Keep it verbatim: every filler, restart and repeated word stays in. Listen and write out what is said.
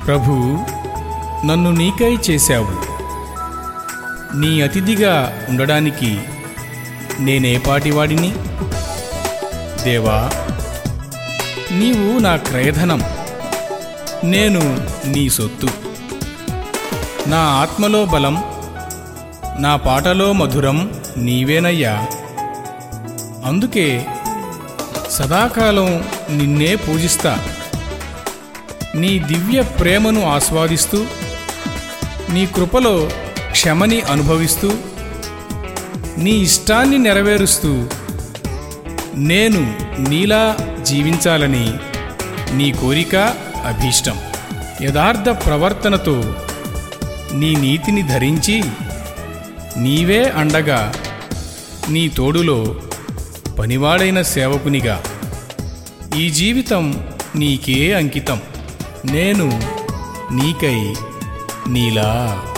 ప్రభూ, నన్ను నీకై చేశావు. నీ అతిథిగా ఉండడానికి నేనేపాటివాడిని? దేవా, నీవు నా క్రయధనం, నేను నీ సొత్తు. నా ఆత్మలో బలం, నా పాటలో మధురం నీవేనయ్యా. అందుకే సదాకాలం నిన్నే పూజిస్తా. నీ దివ్య ప్రేమను ఆస్వాదిస్తూ, నీ కృపలో క్షమని అనుభవిస్తూ, నీ ఇష్టాన్ని నెరవేరుస్తూ నేను నీలా జీవించాలని నీ కోరిక, అభీష్టం. యథార్థ ప్రవర్తనతో నీ నీతిని ధరించి నీవే అండగా, నీ తోడులో పనివాడైన సేవకునిగా ఈ జీవితం నీకే అంకితం. నేను నీకై నీలా